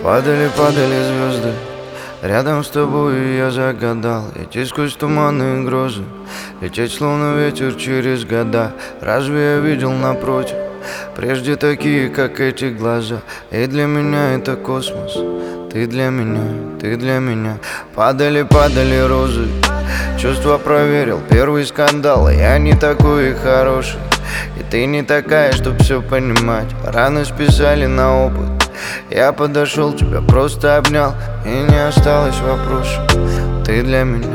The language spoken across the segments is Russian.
Падали, падали звезды рядом с тобой, я загадал идти сквозь туманы и грозы, лететь словно ветер через года. Разве я видел напротив прежде такие, как эти глаза? И для меня это космос, ты для меня, ты для меня. Падали, падали розы, чувства проверил, первый скандал. Я не такой и хороший, и ты не такая, чтоб все понимать. Раны списали на опыт, я подошел, тебя просто обнял, и не осталось вопросов, ты для меня.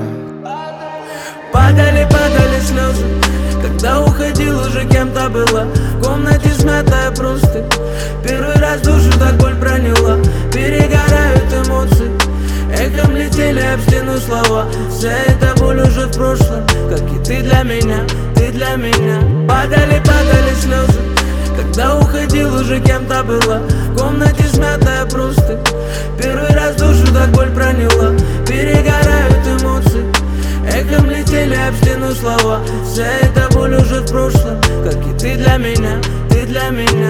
Падали, падали слезы, когда уходил, уже кем-то была. В комнате смятая простынь, первый раз душу так боль проняла. Перегорают эмоции, эхом летели об стену слова. Вся эта боль уже в прошлом, как и ты для меня, ты для меня. Падали, падали слезы, когда уходил, уже кем-то была. В комнате смятая простынь, первый раз душу так боль проняла. Перегорают эмоции, эхом летели об стену слова. Вся эта боль уже в прошлом, как и ты для меня, ты для меня.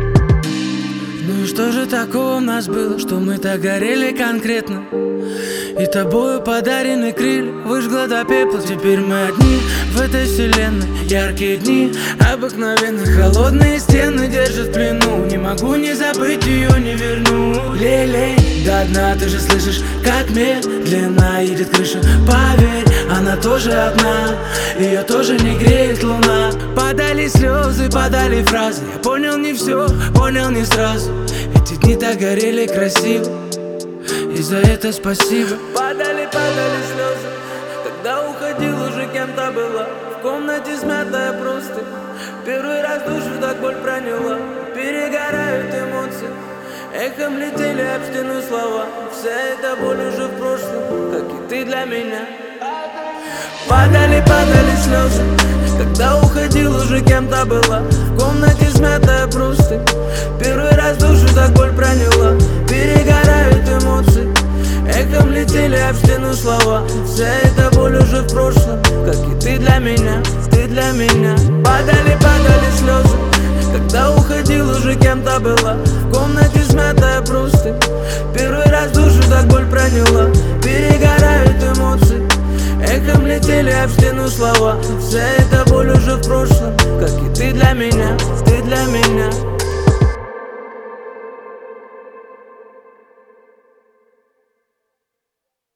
Ну и что же такого у нас было, что мы так горели конкретно? И тобою подарены крылья, выжгла до пепла. Теперь мы одни в этой вселенной. Яркие дни, обыкновенно холодные стены держат в плену. Не могу не забыть ее, не верну. Лей-лей до дна, ты же слышишь, как медленно едет крыша. Поверь, она тоже одна, ее тоже не греет луна. Падали слезы, падали фразы, я понял не все, понял не сразу. Эти дни так горели красиво, и за это спасибо. Падали, падали слезы, когда уходил, уже кем-то была. В комнате смятая простынь, первый раз душу так боль проняла. Перегорают эмоции, эхом летели об стену слова. Вся эта боль уже в прошлом, как и ты для меня. Падали, падали слезы, когда уходил, уже кем-то была. В комнате смятая простынь, первый раз душу так боль проняла. Перегорают эмоции, эхом летели об стену слова. Вся эта боль уже в прошлом, как и ты для меня, ты для меня. Падали, падали слезы, когда уходил, уже кем-то была. В комнате смятая простынь, первый раз душу так боль проняла. Перегорают эмоции, эхом летели об стену слова. Вся эта боль уже в прошлом, как и ты для меня, ты для меня.